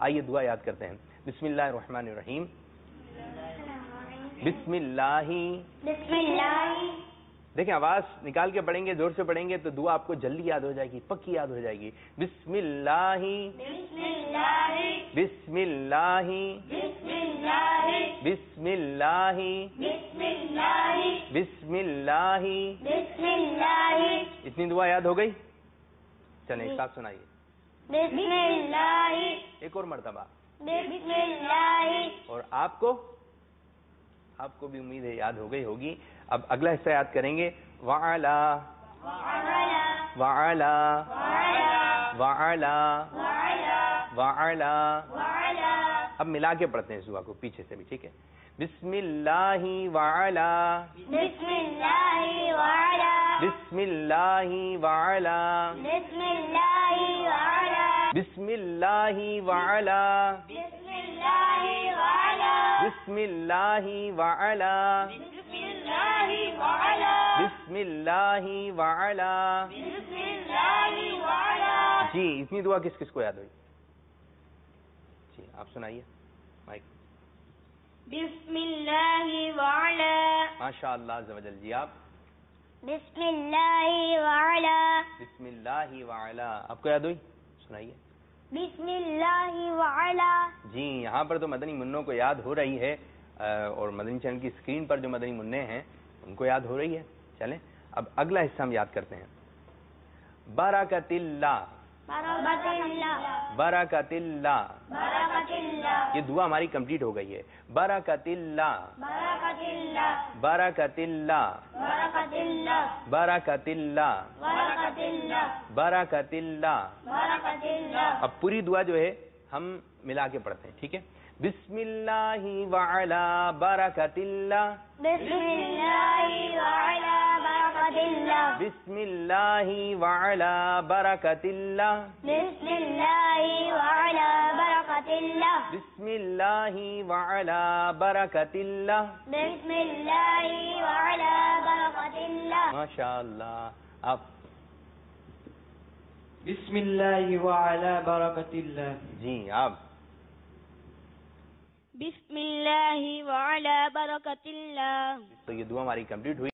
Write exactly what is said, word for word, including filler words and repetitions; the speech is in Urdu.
آئیے دعا یاد کرتے ہیں. بسم اللہ الرحمن الرحیم. بسم اللہ. بسم اللہ. دیکھیں آواز نکال کے پڑھیں گے، زور سے پڑھیں گے تو دعا آپ کو جلدی یاد ہو جائے گی، پکی یاد ہو جائے گی. بسم اللہ. بسم اللہ. بسم اللہ. بسم اللہ. بسم اللہ. بسم اللہ. بسم اللہ. بسم اللہ. اتنی دعا یاد ہو گئی؟ چلیں ایک ساتھ سنائیے. بسم اللہ. ایک اور مرتبہ. بسم اللہ. اور آپ کو آپ کو بھی امید ہے یاد ہو گئی ہوگی. اب اگلا حصہ یاد کریں گے. وعلا وعلا وعلا وعلا وعلا وعلا وعلا. وعلا. اب ملا کے پڑھتے ہیں اس دعا کو پیچھے سے بھی، ٹھیک ہے؟ بسم اللہ وعلا. بسم اللہ وعلا. بسم اللہ وعلا. بسم اللہ وعلا. بسم اللہ وعلا. بسم اللہ وعلا. بسم اللہ وعلا. بسم اللہ وعلا. بسم اللہ وعلا. بسم اللہ وعلا. جی اتنی دعا کس کس کو یاد ہوئی؟ جی آپ سنائیے مائک. بسم اللہ وعلا. ماشاء اللہ عز و جل. جی آپ. بسم اللہ وعلا. بسم اللہ وعلا. آپ کو یاد ہوئی؟ سنائیے. بسم اللہ وعلا. جی یہاں پر تو مدنی منوں کو یاد ہو رہی ہے، اور مدنی چینل کی اسکرین پر جو مدنی منع ہیں ان کو یاد ہو رہی ہے. چلیں اب اگلا حصہ ہم یاد کرتے ہیں. برکت اللہ. برکت اللہ. برکت اللہ. برکت اللہ. یہ دعا ہماری کمپلیٹ ہو گئی ہے. برکت اللہ. برکت اللہ. برکت اللہ. برکت اللہ. برکت اللہ. برکت اللہ. برکت اللہ. برکت اللہ. اب پوری دعا جو ہے ہم ملا کے پڑھتے ہیں، ٹھیک ہے؟ بسم اللہ وعلا برکت اللہ. بسم اللہ وعلا برکت اللہ. بسم اللہ وعلا برکت اللہ. بسم اللہ وعلا برکت اللہ. بسم اللہ وعلا برکت اللہ. بسم اللہ وعلا برکت اللہ. ماشاء اللہ. آپ. بسم اللہ وعلا برکت اللہ. جی آپ. بسم اللہ وعلا برکت اللہ. تو یہ دعا ہماری کمپلیٹ ہوئی.